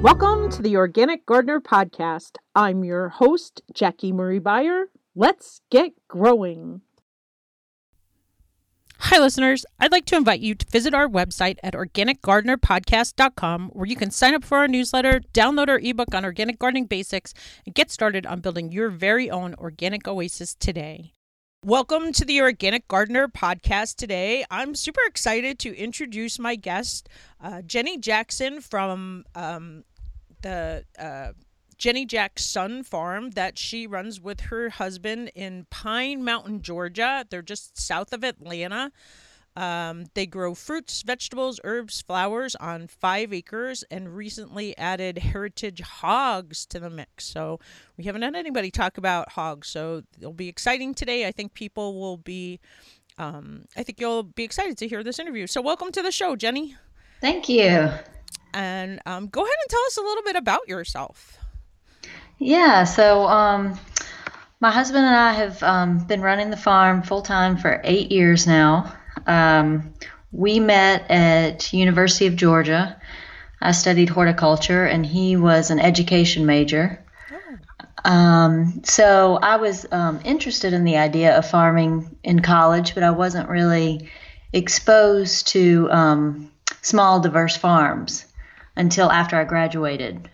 Welcome to the Organic Gardener Podcast. I'm your host, Jackie Marie Beyer. Let's get growing. Hi, listeners. I'd like to invite you to visit our website at organicgardenerpodcast.com, where you can sign up for our newsletter, download our ebook on organic gardening basics, and get started on building your very own organic oasis today. Welcome to the Organic Gardener Podcast today. I'm super excited to introduce my guest, Jenny Jackson from the Jenny Jack Sun Farm that she runs with her husband in Pine Mountain, Georgia. They're just south of Atlanta. They grow fruits, vegetables, herbs, flowers on 5 acres and recently added heritage hogs to the mix. So we haven't had anybody talk about hogs, so it'll be exciting today. I think people will be, I think you'll be excited to hear this interview. So welcome to the show, Jenny. Thank you. And go ahead and tell us a little bit about yourself. Yeah, so my husband and I have been running the farm full-time for 8 years now. We met at University of Georgia. I studied horticulture, and he was an education major. So I was interested in the idea of farming in college, but I wasn't really exposed to small, diverse farms until after I graduated.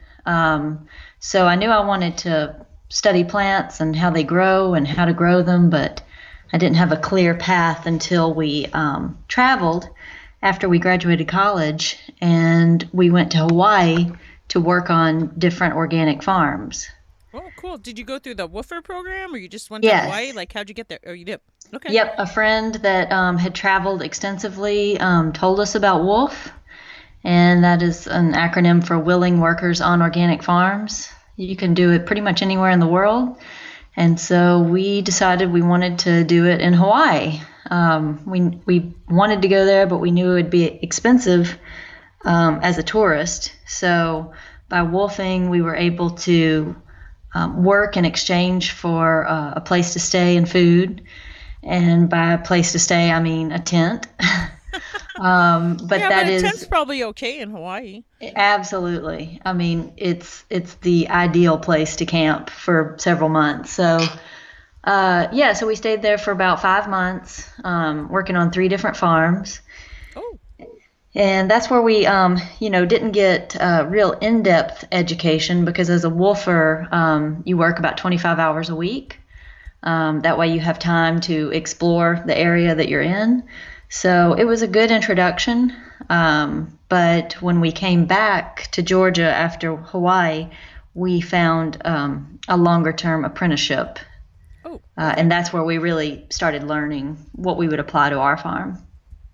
So I knew I wanted to study plants and how they grow and how to grow them, but I didn't have a clear path until we traveled after we graduated college, and we went to Hawaii to work on different organic farms. Oh, cool. Did you go through the Woofer program, or you just went to Yes. Hawaii? Like, how'd you get there? Oh, you did. Okay. Yep, a friend that had traveled extensively told us about WOOF, and that is an acronym for Willing Workers on Organic Farms. You can do it pretty much anywhere in the world. And so we decided we wanted to do it in Hawaii. We wanted to go there, but we knew it would be expensive as a tourist. So by woofing, we were able to work in exchange for a place to stay and food. And by a place to stay, I mean a tent. But yeah, that but a is tent's probably okay in Hawaii. absolutely. I mean, it's the ideal place to camp for several months. So, so we stayed there for about 5 months, working on 3 different farms. Oh. And that's where we, didn't get real in-depth education because as a woofer, you work about 25 hours a week. That way you have time to explore the area that you're in. So it was a good introduction, but when we came back to Georgia after Hawaii, we found a longer-term apprenticeship, and that's where we really started learning what we would apply to our farm.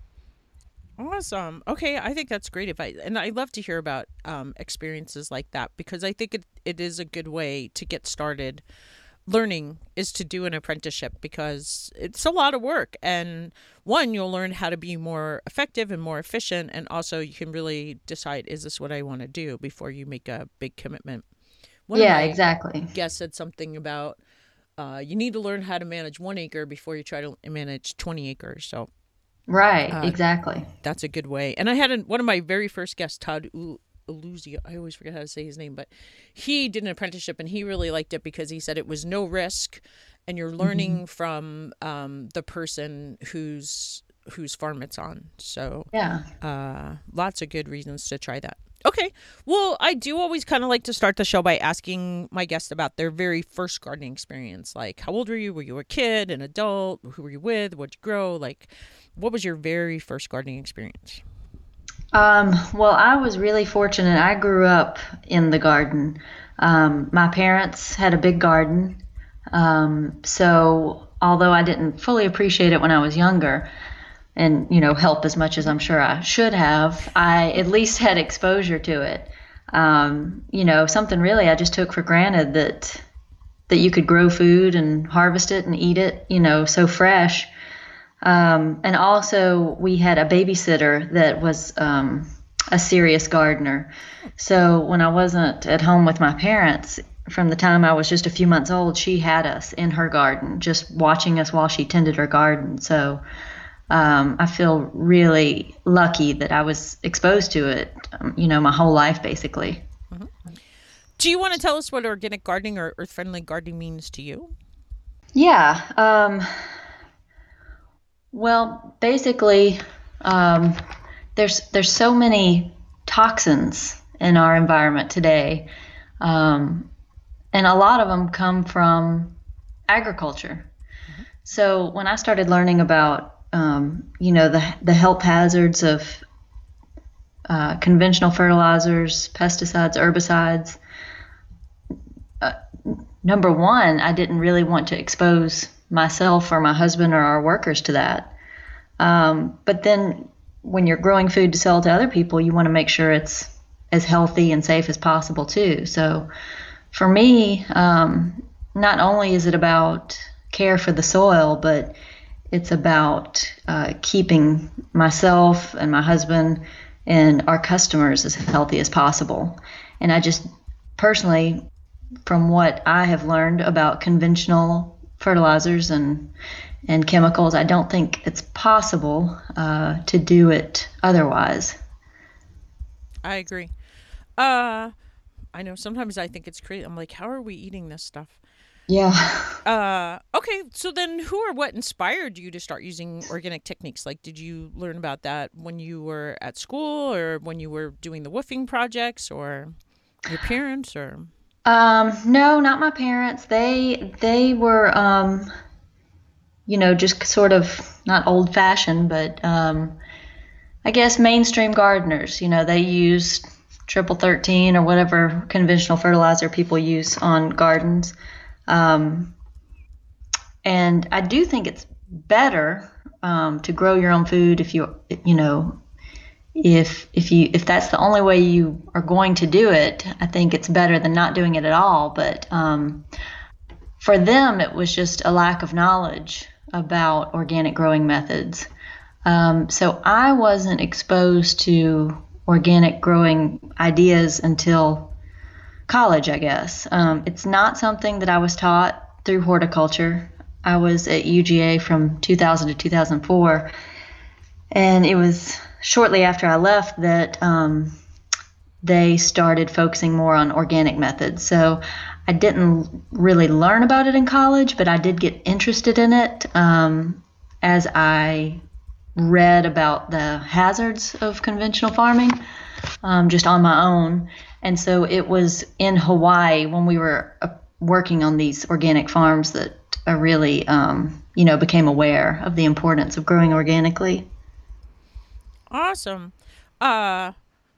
Awesome. Okay, I think that's great advice, and I love to hear about experiences like that because I think it is a good way to get started. Learning is to do an apprenticeship because it's a lot of work, and one, you'll learn how to be more effective and more efficient, and also you can really decide, is this what I want to do before you make a big commitment. Exactly. Guest said something about you need to learn how to manage 1 acre before you try to manage 20 acres. So Right, exactly. that's a good way. And I had one of my very first guests, Todd Uluzio. I always forget how to say his name, but he did an apprenticeship and he really liked it because he said it was no risk and you're learning from the person whose farm it's on. So lots of good reasons to try that. Okay. Well, I do always kind of like to start the show by asking my guests about their very first gardening experience. Like, how old were you? Were you a kid, an adult? Who were you with? What'd you grow? Like, what was your very first gardening experience? Well, I was really fortunate. I grew up in the garden. My parents had a big garden. So although I didn't fully appreciate it when I was younger and, help as much as I'm sure I should have, I at least had exposure to it. Something really I just took for granted that you could grow food and harvest it and eat it, so fresh. And also we had a babysitter that was a serious gardener. So when I wasn't at home with my parents, from the time I was just a few months old, she had us in her garden, just watching us while she tended her garden. So I feel really lucky that I was exposed to it, my whole life, basically. Mm-hmm. Do you want to tell us what organic gardening or earth-friendly gardening means to you? Yeah. Well, basically, um, there's so many toxins in our environment today, um, and a lot of them come from agriculture. Mhm. So when I started learning about the health hazards of conventional fertilizers, pesticides, herbicides, uh, number one, I didn't really want to expose myself or my husband or our workers to that. But then when you're growing food to sell to other people, you want to make sure it's as healthy and safe as possible too. So for me, not only is it about care for the soil, but it's about keeping myself and my husband and our customers as healthy as possible. And I just personally, from what I have learned about conventional fertilizers and chemicals, I don't think it's possible to do it otherwise. I agree. Uh, I know sometimes I think it's crazy. I'm like, how are we eating this stuff? Yeah. Okay, so then who or what inspired you to start using organic techniques? Like, did you learn about that when you were at school or when you were doing the woofing projects or your parents or? No, not my parents. They were, just sort of not old fashioned, but I guess mainstream gardeners. They used triple 13 or whatever conventional fertilizer people use on gardens. Um, and I do think it's better to grow your own food if that's the only way you are going to do it. I think it's better than not doing it at all. But for them, it was just a lack of knowledge about organic growing methods. So I wasn't exposed to organic growing ideas until college, I guess. It's not something that I was taught through horticulture. I was at UGA from 2000 to 2004, and it was shortly after I left that they started focusing more on organic methods. So I didn't really learn about it in college, but I did get interested in it as I read about the hazards of conventional farming just on my own. And so it was in Hawaii when we were working on these organic farms that I really, became aware of the importance of growing organically. Awesome. Uh,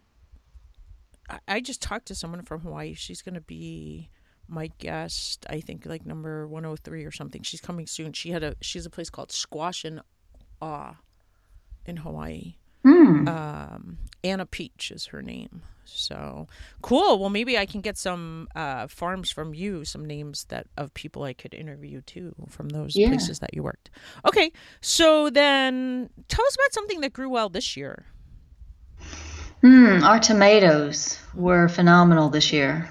I just talked to someone from Hawaii. She's going to be my guest, I think like number 103 or something. She's coming soon. She's a place called Squash and Awe in Hawaii. Hmm. Anna Peach is her name. So cool. Well, maybe I can get some farms from you, some names that of people I could interview too from those Yeah. places that you worked. Okay, so then tell us about something that grew well this year. Our tomatoes were phenomenal this year.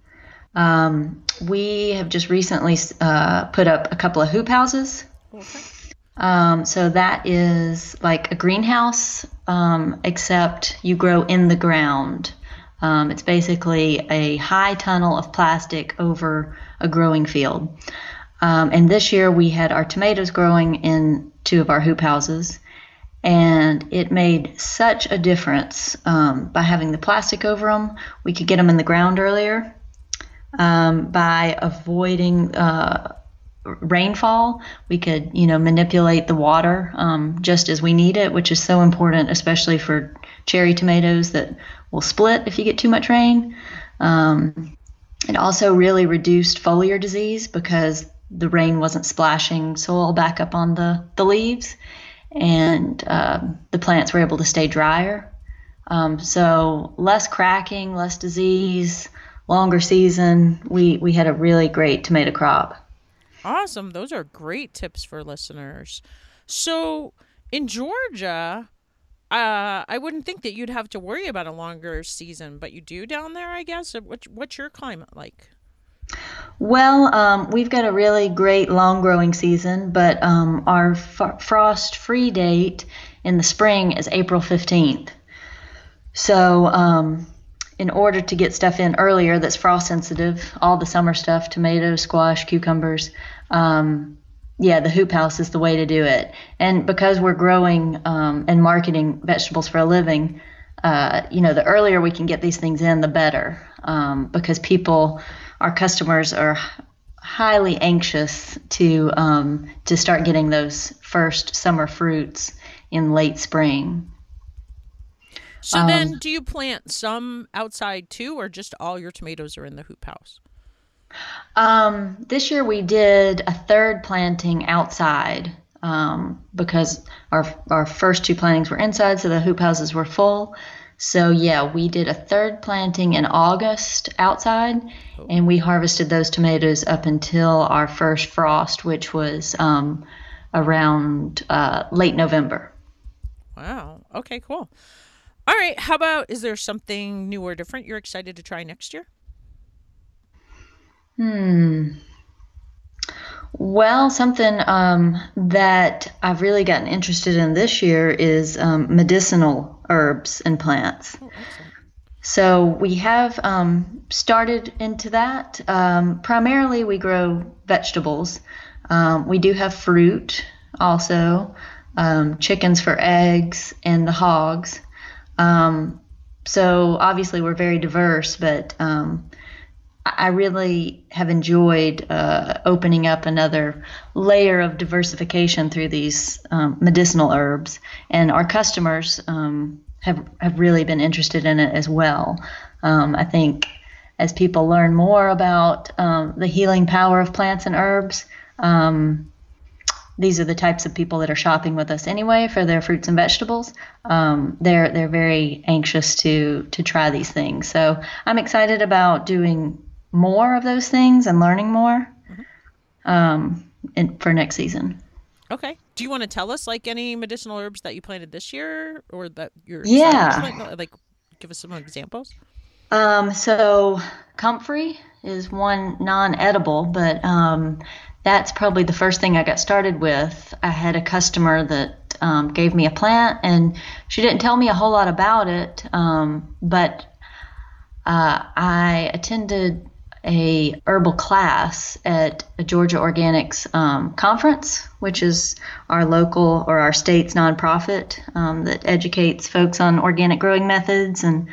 We have just recently put up a couple of hoop houses. Okay. So that is like a greenhouse, except you grow in the ground. It's basically a high tunnel of plastic over a growing field. And this year we had our tomatoes growing in two of our hoop houses, and it made such a difference by having the plastic over them. We could get them in the ground earlier by avoiding rainfall. We could, manipulate the water just as we need it, which is so important, especially for cherry tomatoes that will split if you get too much rain. It also really reduced foliar disease because the rain wasn't splashing soil back up on the leaves, and the plants were able to stay drier. So less cracking, less disease, longer season. We had a really great tomato crop. Awesome. Those are great tips for listeners. So in Georgia, I wouldn't think that you'd have to worry about a longer season, but you do down there, I guess. What's your climate like? Well, we've got a really great long growing season, but our frost free date in the spring is April 15th. So in order to get stuff in earlier that's frost sensitive, all the summer stuff, tomatoes, squash, cucumbers, yeah, the hoop house is the way to do it. And because we're growing and marketing vegetables for a living, the earlier we can get these things in, the better, because our customers are highly anxious to start getting those first summer fruits in late spring. So then do you plant some outside too, or just all your tomatoes are in the hoop house? This year we did a third planting outside because our first two plantings were inside, so the hoop houses were full. So yeah, we did a third planting in August outside, and we harvested those tomatoes up until our first frost, which was around late November. Wow. Okay, cool. All right. How about, is there something new or different you're excited to try next year? Well, something that I've really gotten interested in this year is medicinal herbs and plants. Oh, excellent. So we have started into that. Primarily, we grow vegetables. We do have fruit also, chickens for eggs, and the hogs. So obviously, we're very diverse, but I really have enjoyed opening up another layer of diversification through these medicinal herbs, and our customers have really been interested in it as well. I think as people learn more about the healing power of plants and herbs, these are the types of people that are shopping with us anyway for their fruits and vegetables. They're very anxious to try these things. So I'm excited about doing more of those things and learning more for next season. Okay. Do you want to tell us like any medicinal herbs that you planted this year or that you're like give us some examples? So comfrey is one non-edible, but that's probably the first thing I got started with. I had a customer that gave me a plant, and she didn't tell me a whole lot about it, but I attended a herbal class at a Georgia Organics conference, which is our local or our state's nonprofit that educates folks on organic growing methods. And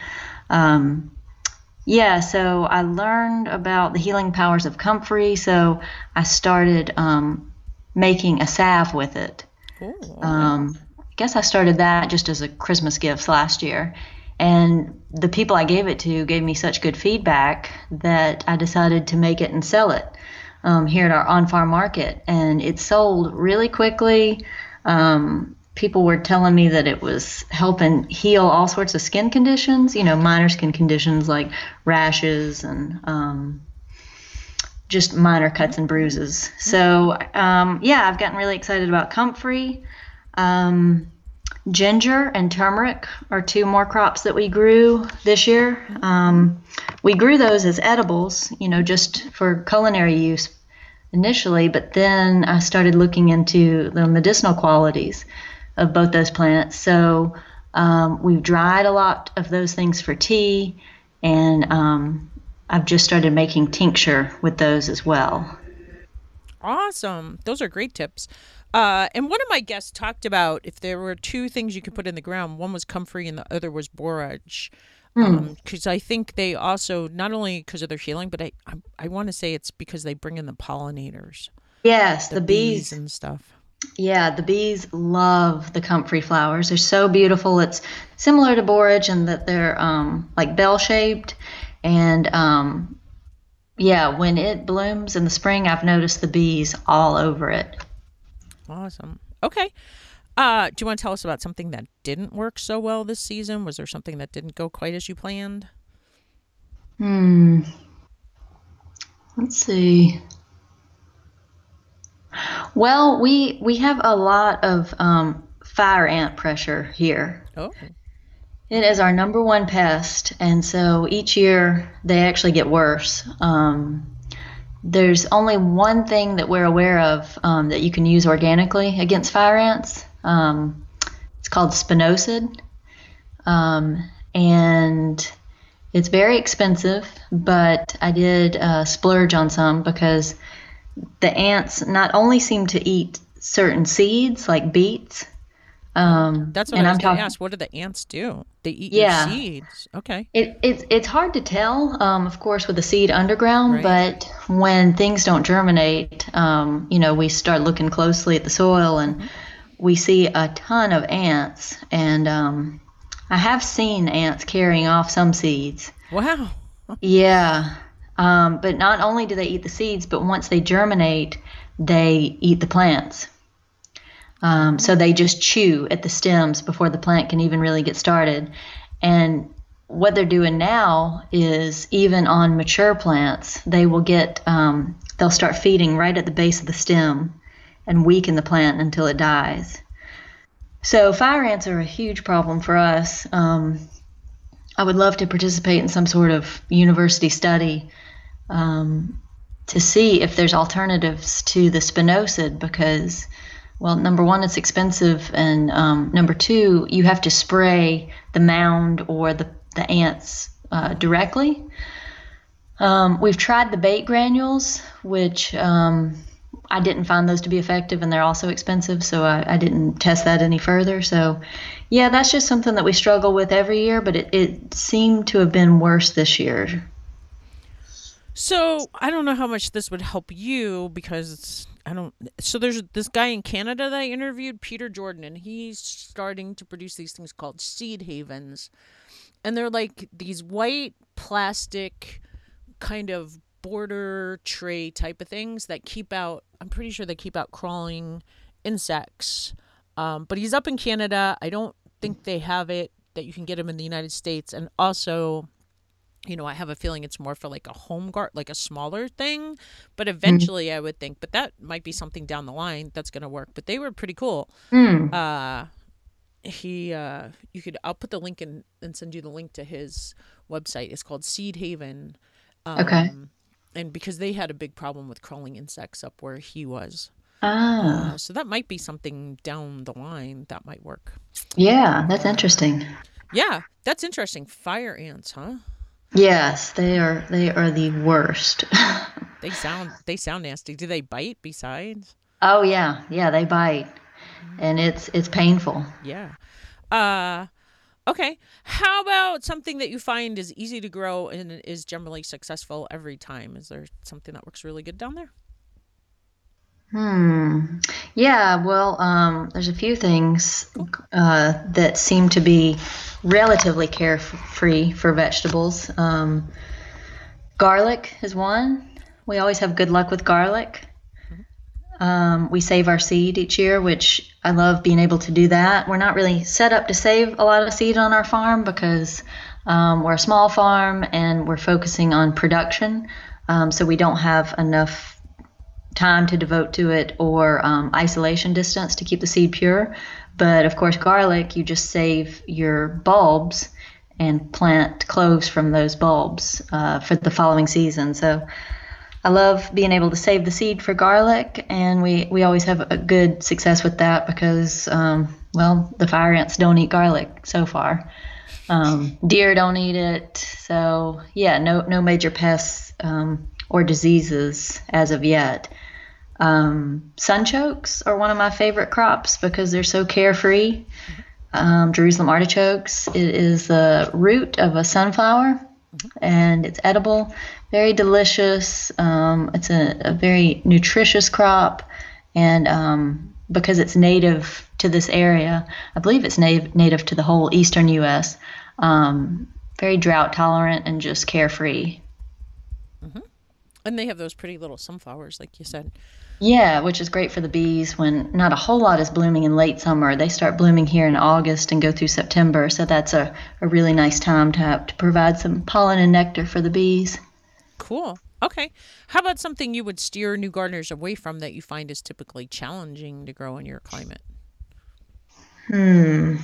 so I learned about the healing powers of comfrey. So I started making a salve with it. Cool. I guess I started that just as a Christmas gift last year. And the people I gave it to gave me such good feedback that I decided to make it and sell it here at our on-farm market. And it sold really quickly. People were telling me that it was helping heal all sorts of skin conditions, minor skin conditions like rashes and just minor cuts and bruises. So, I've gotten really excited about comfrey. Ginger and turmeric are two more crops that we grew this year. We grew those as edibles, just for culinary use initially, but then I started looking into the medicinal qualities of both those plants. So we've dried a lot of those things for tea, and I've just started making tincture with those as well. Awesome. Those are great tips. And one of my guests talked about if there were two things you could put in the ground, one was comfrey and the other was borage. Because I think they also, not only because of their healing, but I want to say it's because they bring in the pollinators. Yes, the bees and stuff. Yeah, the bees love the comfrey flowers. They're so beautiful. It's similar to borage in that they're like bell-shaped. And when it blooms in the spring, I've noticed the bees all over it. Awesome. Okay. Do you want to tell us about something that didn't work so well this season? Was there something that didn't go quite as you planned? Let's see. Well, we have a lot of fire ant pressure here. Oh. It is our number one pest, and so each year they actually get worse. There's only one thing that we're aware of that you can use organically against fire ants. It's called spinosad, and It's very expensive, but I did splurge on some because the ants not only seem to eat certain seeds like beets, That's what I and was I'm going to talking, ask. What do the ants do? They eat your yeah, seeds. Okay. it's hard to tell, of course, with the seed underground, Right. but when things don't germinate, we start looking closely at the soil and Hmm. we see a ton of ants. And I have seen ants carrying off some seeds. Wow. Yeah. But not only do they eat the seeds, but once they germinate, they eat the plants. So Oh. they just chew at the stems before the plant can even really get started. And what they're doing now is even on mature plants, they'll start feeding right at the base of the stem and weaken the plant until it dies. So fire ants are a huge problem for us. I would love to participate in some sort of university study to see if there's alternatives to the spinosad because, well, number one, it's expensive, and number two, you have to spray the mound or the ants directly. We've tried the bait granules, which I didn't find those to be effective, and they're also expensive, so I didn't test that any further. So, yeah, that's just something that we struggle with every year, but it seemed to have been worse this year. So I don't know how much this would help you because I don't. So there's this guy in Canada that I interviewed, Peter Jordan, and he's starting to produce these things called seed havens, and they're like these white plastic kind of border tray type of things that keep out. I'm pretty sure they keep out crawling insects. But he's up in Canada. I don't think they have it that you can get them in the United States, and also I have a feeling it's more for like a home guard, like a smaller thing. But eventually, I would think, but that might be something down the line that's going to work. But they were pretty cool. Mm-hmm. Uh, you could, I'll put the link in and send you the link to his website. It's called Seed Haven. Okay. Um, and because they had a big problem with crawling insects up where he was. Ah, So that might be something down the line that might work. yeah, that's interesting. Yeah, that's interesting. Fire ants, huh? Yes, they are the worst. They sound nasty. Do they bite besides? Oh yeah, yeah, they bite, and it's painful. Yeah. Uh okay. How about something that you find is easy to grow and is generally successful every time? Is there something that works really good down there? Hmm. Yeah, well, there's a few things Cool. that seem to be relatively carefree for vegetables. Garlic is one. We always have good luck with garlic. We save our seed each year, which I love being able to do that. We're not really set up to save a lot of seed on our farm because we're a small farm and we're focusing on production. So we don't have enough time to devote to it or isolation distance to keep the seed pure. But of course, garlic, you just save your bulbs and plant cloves from those bulbs for the following season. So I love being able to save the seed for garlic, and we always have a good success with that because, well, the fire ants don't eat garlic so far. Deer don't eat it. So, yeah, no major pests or diseases as of yet. Sunchokes are one of my favorite crops because they're so carefree. Jerusalem artichokes, it is the root of a sunflower and it's edible, very delicious. It's a very nutritious crop, and because it's native to this area, I believe it's native to the whole eastern U.S., very drought tolerant and just carefree. Hmm. And they have those pretty little sunflowers, like you said. Yeah, which is great for the bees when not a whole lot is blooming in late summer. They start blooming here in August and go through September. So that's a really nice time to have to provide some pollen and nectar for the bees. Cool. Okay. How about something you would steer new gardeners away from that you find is typically challenging to grow in your climate? Hmm.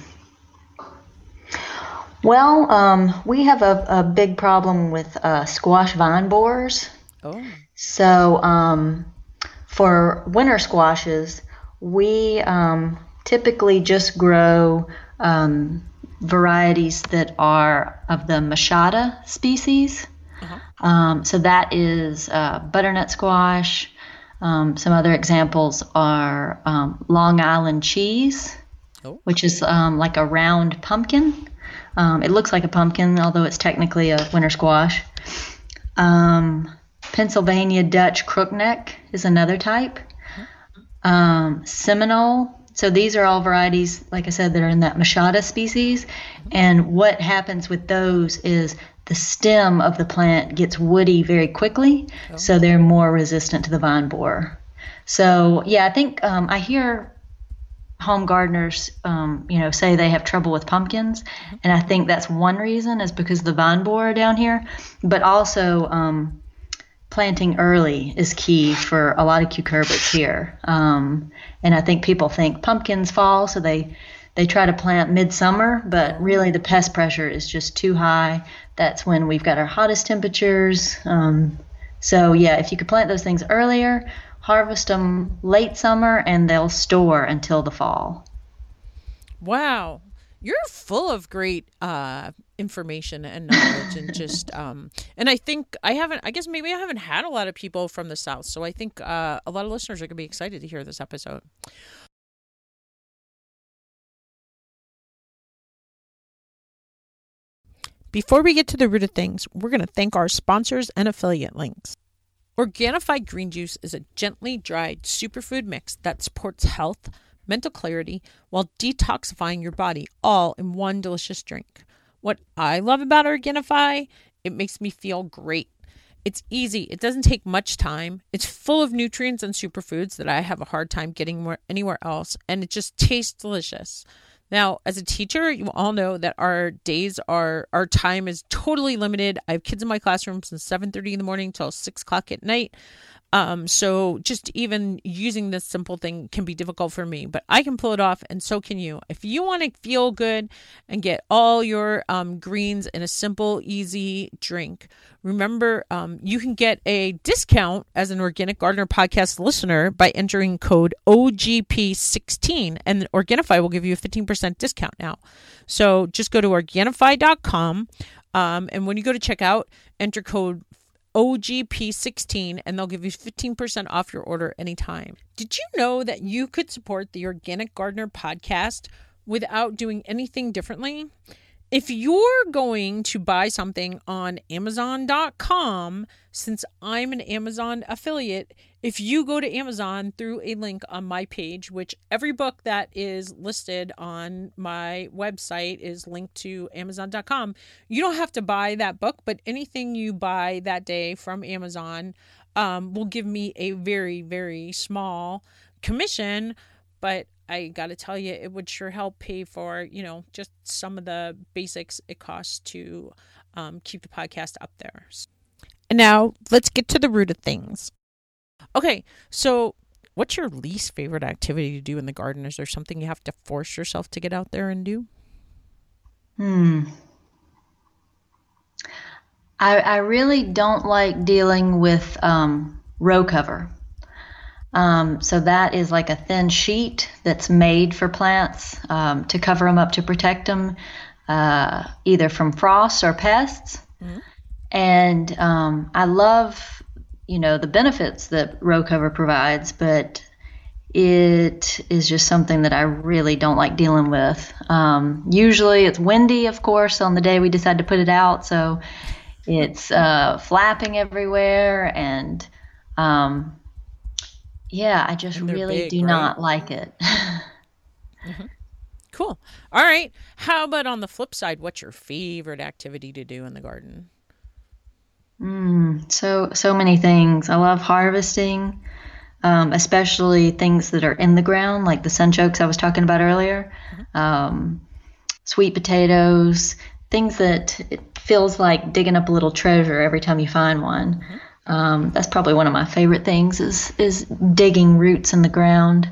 Well, we have a big problem with squash vine borers. Oh. So for winter squashes, we typically just grow varieties that are of the Machada species. So that is butternut squash. Some other examples are Long Island cheese, which is like a round pumpkin. It looks like a pumpkin, although it's technically a winter squash. Pennsylvania Dutch crookneck is another type. Seminole. So these are all varieties, like I said, that are in that Machada species. And what happens with those is the stem of the plant gets woody very quickly, so they're more resistant to the vine borer. So, yeah, I think I hear home gardeners, say they have trouble with pumpkins, and I think that's one reason is because of the vine borer down here. But also, planting early is key for a lot of cucurbits here. And I think people think pumpkins fall, so they try to plant midsummer, but really the pest pressure is just too high. That's when we've got our hottest temperatures. So yeah, if you could plant those things earlier, harvest them late summer, and they'll store until the fall. Wow. You're full of great information and knowledge and just and I think I haven't had a lot of people from the South, so I think a lot of listeners are going to be excited to hear this episode. Before we get to the root of things, we're going to thank our sponsors and affiliate links. Organifi Green Juice is a gently dried superfood mix that supports health, mental clarity, while detoxifying your body, all in one delicious drink. What I love about Organifi, it makes me feel great. It's easy. It doesn't take much time. It's full of nutrients and superfoods that I have a hard time getting anywhere else, and it just tastes delicious. Now, as a teacher, you all know that our time is totally limited. I have kids in my classroom since 7:30 in the morning till 6 o'clock at night. So just even using this simple thing can be difficult for me, but I can pull it off, and so can you. If you want to feel good and get all your greens in a simple, easy drink, remember you can get a discount as an Organic Gardener podcast listener by entering code OGP16, and Organifi will give you a 15% discount now. So just go to Organifi.com, and when you go to checkout, enter code OGP16 and they'll give you 15% off your order anytime. Did you know that you could support the Organic Gardener podcast without doing anything differently? If you're going to buy something on Amazon.com, since I'm an Amazon affiliate, if you go to Amazon through a link on my page, which every book that is listed on my website is linked to Amazon.com, you don't have to buy that book, but anything you buy that day from Amazon will give me a very, very small commission, but I got to tell you, it would sure help pay for, just some of the basics it costs to keep the podcast up there. And now let's get to the root of things. Okay, so what's your least favorite activity to do in the garden? Is there something you have to force yourself to get out there and do? I really don't like dealing with row cover. So that is like a thin sheet that's made for plants to cover them up, to protect them either from frost or pests. Mm-hmm. And I love, the benefits that row cover provides, but it is just something that I really don't like dealing with. Usually it's windy, of course, on the day we decide to put it out. So it's flapping everywhere, and I just really do not like it. Mm-hmm. Cool. All right. How about on the flip side? What's your favorite activity to do in the garden? So many things. I love harvesting, especially things that are in the ground, like the sunchokes I was talking about earlier. Mm-hmm. Sweet potatoes, things that it feels like digging up a little treasure every time you find one. Mm-hmm. That's probably one of my favorite things is digging roots in the ground.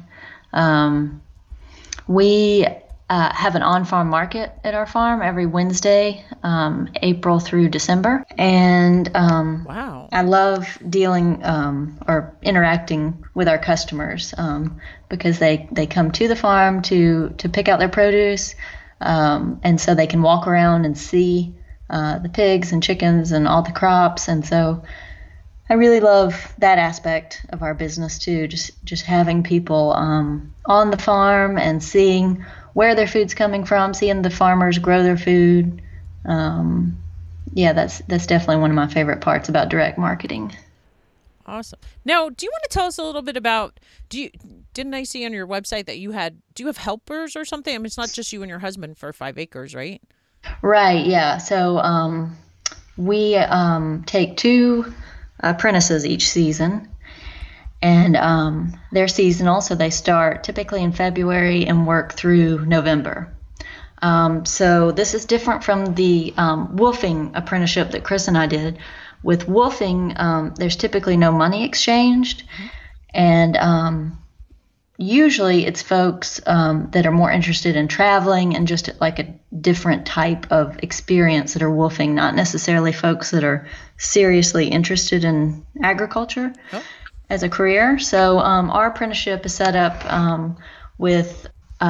We have an on-farm market at our farm every Wednesday, April through December. And wow. I love dealing or interacting with our customers because they come to the farm to pick out their produce. And so they can walk around and see the pigs and chickens and all the crops. And so I really love that aspect of our business too, just having people on the farm and seeing where their food's coming from, seeing the farmers grow their food. Yeah, that's definitely one of my favorite parts about direct marketing. Awesome. Now, do you want to tell us a little bit about, didn't I see on your website that do you have helpers or something? I mean, it's not just you and your husband for 5 acres, right? Right, yeah. So we take 2 apprentices each season, and they're seasonal, so they start typically in February and work through November. So this is different from the woofing apprenticeship that Chris and I did. With woofing, there's typically no money exchanged, and usually it's folks that are more interested in traveling and just like a different type of experience that are woofing, not necessarily folks that are seriously interested in agriculture as a career. So our apprenticeship is set up with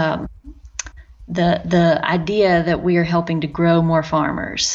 the idea that we are helping to grow more farmers.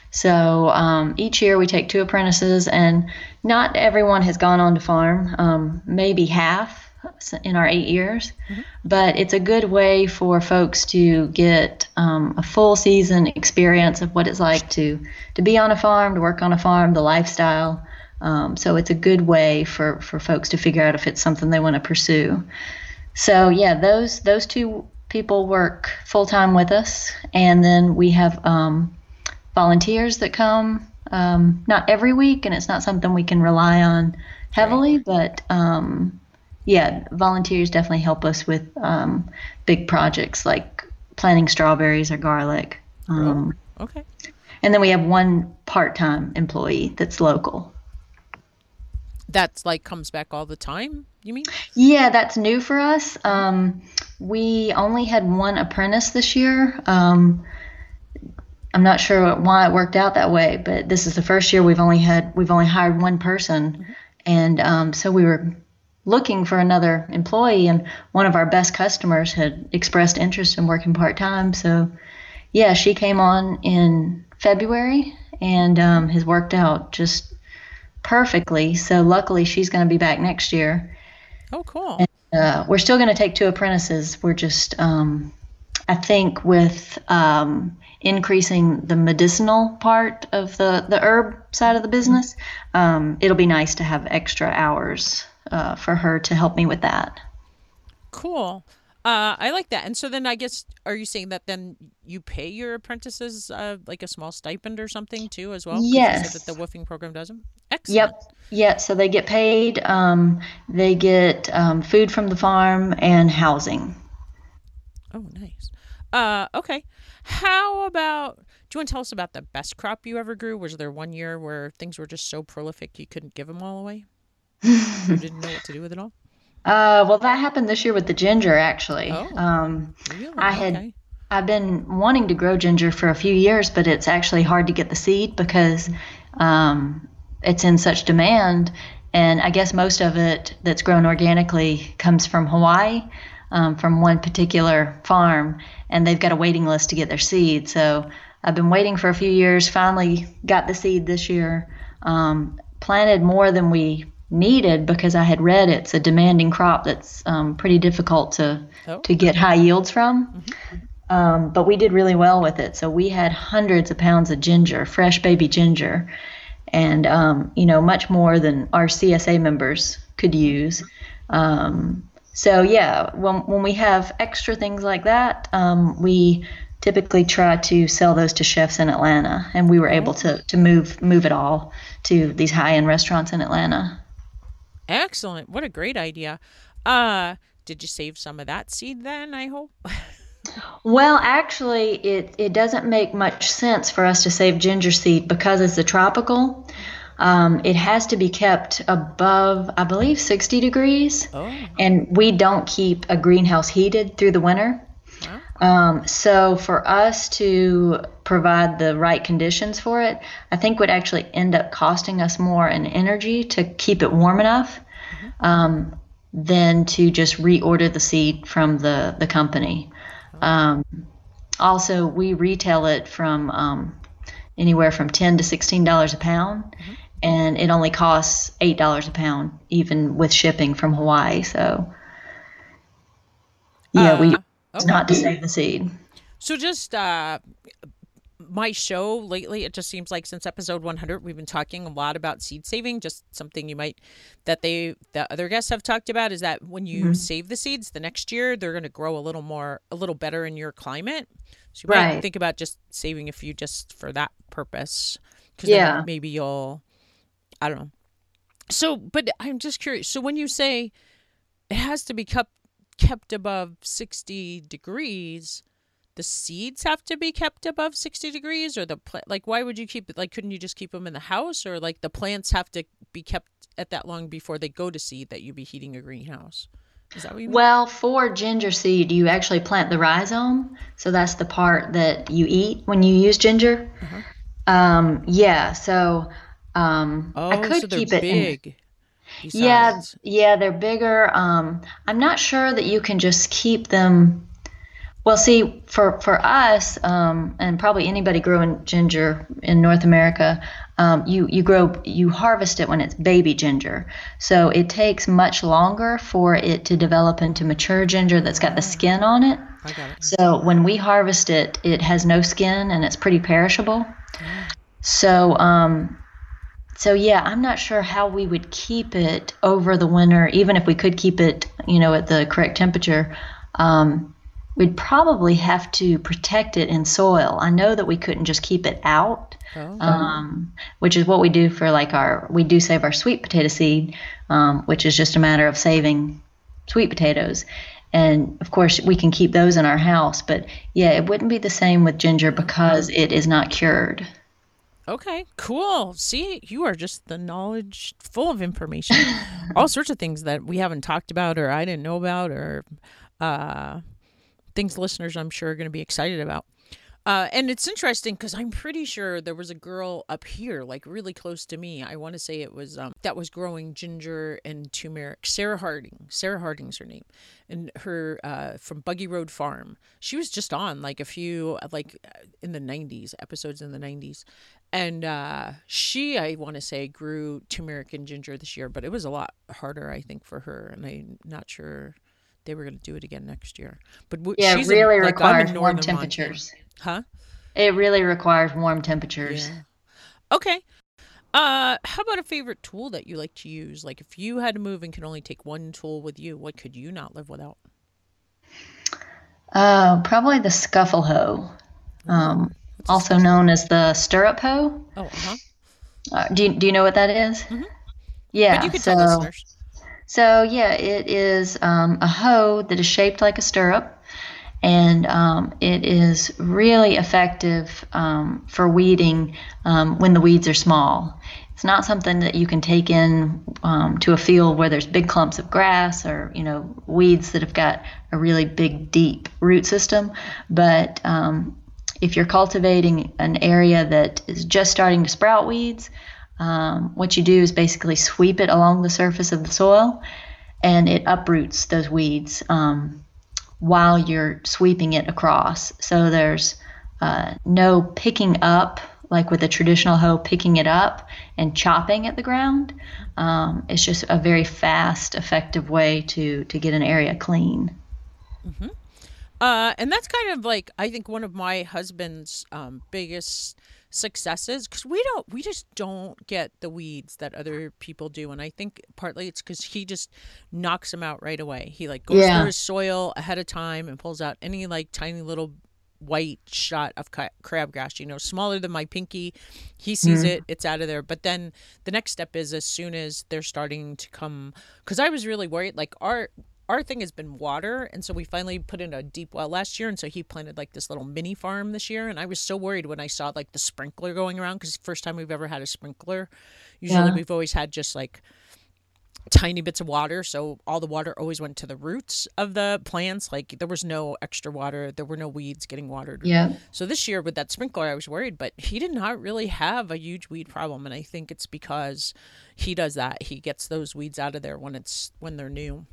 So each year we take 2 apprentices, and not everyone has gone on to farm, maybe half in our 8 years, but it's a good way for folks to get a full season experience of what it's like to be on a farm, to work on a farm, the lifestyle. So it's a good way for folks to figure out if it's something they want to pursue. So yeah, those 2 people work full time with us, and then we have volunteers that come, not every week, and it's not something we can rely on heavily, but yeah, volunteers definitely help us with big projects like planting strawberries or garlic. Okay. And then we have 1 part-time employee that's local. That's like comes back all the time, you mean? Yeah, that's new for us. We only had 1 apprentice this year. I'm not sure why it worked out that way, but this is the first year we've only hired 1 person, and so we were looking for another employee, and one of our best customers had expressed interest in working part-time. So yeah, she came on in February and has worked out just perfectly. So luckily she's going to be back next year. Oh, cool. And, we're still going to take 2 apprentices. We're just, I think with increasing the medicinal part of the herb side of the business, it'll be nice to have extra hours for her to help me with that. Cool. I like that. And so then I guess, are you saying that then you pay your apprentices like a small stipend or something too as well? 'Cause Yes. you said that the woofing program doesn't? Excellent. Yep. Yeah. So they get paid. They get food from the farm and housing. Oh, nice. Okay. How about, do you want to tell us about the best crop you ever grew? Was there one year where things were just so prolific you couldn't give them all away? You didn't know what to do with it all? Well, that happened this year with the ginger, actually. Oh, really? Okay. I've been wanting to grow ginger for a few years, but it's actually hard to get the seed because it's in such demand. And I guess most of it that's grown organically comes from Hawaii, from one particular farm, and they've got a waiting list to get their seed. So I've been waiting for a few years, finally got the seed this year, planted more than we needed because I had read it's a demanding crop that's pretty difficult to get high yields from. But we did really well with it. So we had hundreds of pounds of ginger, fresh baby ginger, and much more than our CSA members could use. So yeah, when we have extra things like that, we typically try to sell those to chefs in Atlanta, and we were able to move it all to these high-end restaurants in Atlanta. Excellent. What a great idea. Did you save some of that seed then, I hope? Well, actually, it doesn't make much sense for us to save ginger seed because it's a tropical. It has to be kept above, I believe, 60 degrees, and we don't keep a greenhouse heated through the winter. So for us to provide the right conditions for it, I think would actually end up costing us more in energy to keep it warm enough than to just reorder the seed from the company. Also, we retail it from anywhere from $10 to $16 a pound, Hmm. and it only costs $8 a pound, even with shipping from Hawaii. So, yeah, Uh, it's okay. not to save the seed. So just my show lately, it just seems like since episode 100, we've been talking a lot about seed saving. Just something you might that other guests have talked about is that when you Mhm. save the seeds, the next year they're going to grow a little better in your climate. So you might Right. think about just saving a few just for that purpose, because then Yeah. maybe you'll, I don't know. So, but I'm just curious. So when you say it has to be kept above 60 degrees, the seeds have to be kept above 60 degrees, or like why would you keep it, like couldn't you just keep them in the house, or like the plants have to be kept at that long before they go to seed that you'd be heating a greenhouse? Is that what you mean? Well, for ginger seed, you actually plant the rhizome. So that's the part that you eat when you use ginger. Uh-huh. Yeah. So I Oh, so could they're keep it in. big Yeah. besides. Yeah. They're bigger. I'm not sure that you can just keep them. Well, see, for us, and probably anybody growing ginger in North America, you harvest it when it's baby ginger, so it takes much longer for it to develop into mature ginger that's got the Ah, skin on it. I got it. So when we harvest it, it has no skin and it's pretty perishable. Oh. So so yeah, I'm not sure how we would keep it over the winter, even if we could keep it, at the correct temperature. Um, we'd probably have to protect it in soil. I know that we couldn't just keep it out, Oh. which is what we do for like we do save our sweet potato seed, which is just a matter of saving sweet potatoes. And of course, we can keep those in our house. But yeah, it wouldn't be the same with ginger because it is not cured. Okay, cool. See, you are just the knowledge full of information. All sorts of things that we haven't talked about or I didn't know about, or uh, things listeners I'm sure are going to be excited about. And it's interesting because I'm pretty sure there was a girl up here, like really close to me. I want to say it was that was growing ginger and turmeric. Sarah Harding. Sarah Harding's her name, and her from Buggy Road Farm. She was just on like a few in the '90s episodes in the '90s, and she I want to say grew turmeric and ginger this year, but it was a lot harder I think for her, and I'm not sure they were going to do it again next year. But Yeah, it she's in really like I'm requires in warm northern Montana. temperatures. Huh? It really requires warm temperatures. Yeah. Okay. How about a favorite tool that you like to use? Like if you had to move and could only take one tool with you, what could you not live without? Probably the scuffle hoe, Ooh, um, what's a also scuffle? known as the stirrup hoe. Oh, uh-huh. Do you know what that is? Hmm. But you Yeah. could tell So listeners. so yeah, it is a hoe that is shaped like a stirrup, and it is really effective for weeding when the weeds are small. It's not something that you can take in to a field where there's big clumps of grass or weeds that have got a really big deep root system. But if you're cultivating an area that is just starting to sprout weeds, what you do is basically sweep it along the surface of the soil, and it uproots those weeds while you're sweeping it across. So there's no picking up, like with a traditional hoe, picking it up and chopping at the ground. It's just a very fast, effective way to get an area clean. Hmm. And that's kind of like I think one of my husband's biggest successes because we just don't get the weeds that other people do, and I think partly it's because he just knocks them out right away. He like goes through Yeah. his soil ahead of time and pulls out any like tiny little white shot of crabgrass, smaller than my pinky. He sees Mm. it, it's out of there. But then the next step is as soon as they're starting to come, because I was really worried. Like our thing has been water, and so we finally put in a deep well last year, and so he planted like this little mini farm this year, and I was so worried when I saw like the sprinkler going around because first time we've ever had a sprinkler. Usually Yeah. we've always had just like tiny bits of water, so all the water always went to the roots of the plants. Like there was no extra water, there were no weeds getting watered. Yeah. So this year with that sprinkler I was worried, but he did not really have a huge weed problem, and I think it's because he does that. He gets those weeds out of there when they're new.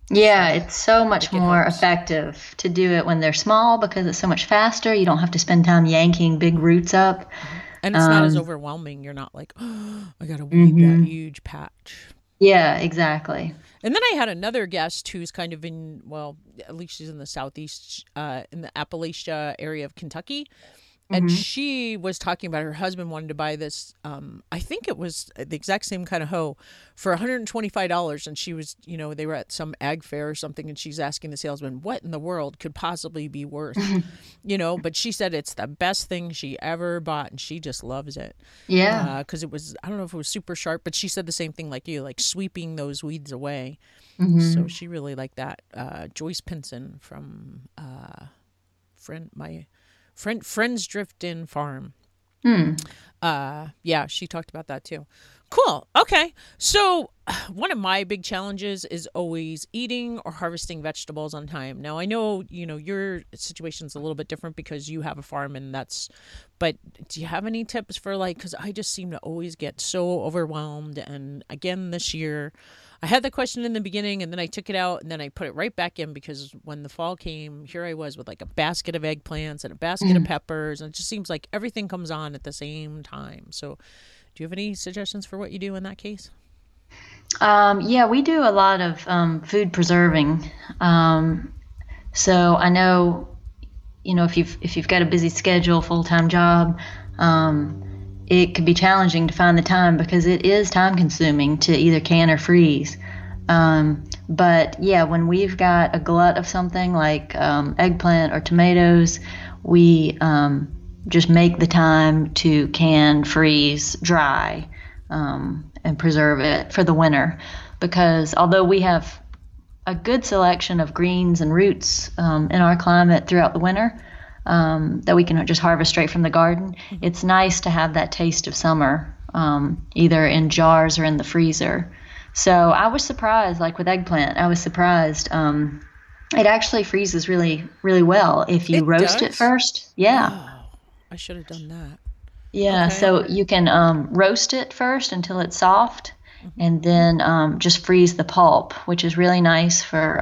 Yeah, it's so much Like it more helps. effective to do it when they're small because it's so much faster. You don't have to spend time yanking big roots up. And it's not as Um, overwhelming. You're not like, oh, I got to weed that hmm huge patch. Yeah, exactly. And then I had another guest who's kind of in, well, at least she's in the southeast, in the Appalachia area of Kentucky. And hmm she was talking about her husband wanted to buy this. I think it was the exact same kind of hoe for $125. And she was, they were at some ag fair or something. And she's asking the salesman, what in the world could possibly be worth, but she said it's the best thing she ever bought. And she just loves it. Yeah. Because it was, I don't know if it was super sharp, but she said the same thing like you, like sweeping those weeds away. So hmm she really liked that. Joyce Pinson from my Friends Drift In Farm. Hmm. Yeah, she talked about that too. Cool. Okay. So, one of my big challenges is always eating or harvesting vegetables on time. Now, I know, your situation's a little bit different because you have a farm and but do you have any tips for cuz I just seem to always get so overwhelmed, and again this year I had the question in the beginning and then I took it out and then I put it right back in because when the fall came, here I was with like a basket of eggplants and a basket of peppers, and it just seems like everything comes on at the same time. So, do you have any suggestions for what you do in that case? Yeah, we do a lot of food preserving. So I know, if you've got a busy schedule, full time job, it could be challenging to find the time because it is time consuming to either can or freeze. But yeah, when we've got a glut of something like eggplant or tomatoes, we just make the time to can, freeze, dry, and preserve it for the winter. Because although we have a good selection of greens and roots in our climate throughout the winter that we can just harvest straight from the garden, it's nice to have that taste of summer, either in jars or in the freezer. So I was surprised, like with eggplant, I was surprised. It actually freezes really, really well if you It roast it does? first. Yeah. Oh, I should have done that. Yeah, Okay. so you can roast it first until it's soft, and then just freeze the pulp, which is really nice for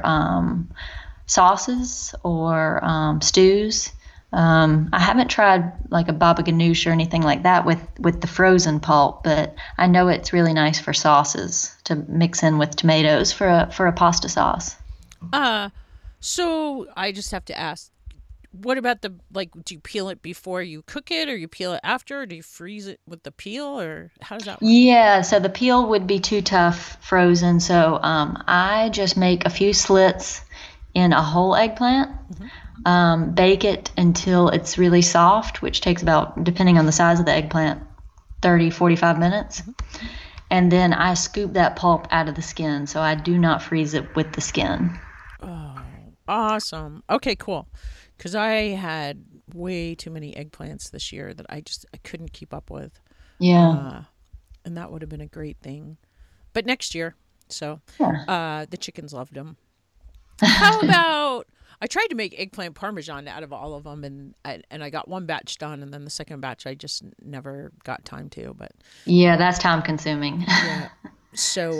sauces or stews. I haven't tried like a baba ganoush or anything like that with the frozen pulp, but I know it's really nice for sauces to mix in with tomatoes for a pasta sauce. Uh, so I just have to ask, what about do you peel it before you cook it or you peel it after, or do you freeze it with the peel, or how does that work? Yeah, so the peel would be too tough frozen, so I just make a few slits in a whole eggplant, Hmm. bake it until it's really soft, which takes about, depending on the size of the eggplant, 30, 45 minutes. And then I scoop that pulp out of the skin, so I do not freeze it with the skin. Oh, awesome. Okay, cool. Because I had way too many eggplants this year that I couldn't keep up with. Yeah. Uh, and that would have been a great thing. But next year, so Yeah. the chickens loved them. How about I tried to make eggplant parmesan out of all of them, and I got one batch done, and then the second batch I just never got time to. But Yeah, that's time consuming. yeah, so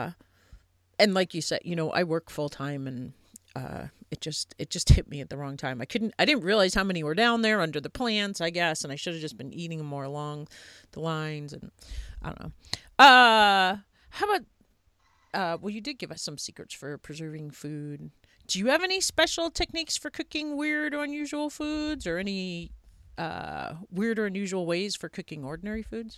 and like you said, I work full time, and it just hit me at the wrong time. I didn't realize how many were down there under the plants, I guess, and I should have just been eating them more along the lines, and I don't know. How about well, you did give us some secrets for preserving food. Do you have any special techniques for cooking weird or unusual foods, or any weird or unusual ways for cooking ordinary foods?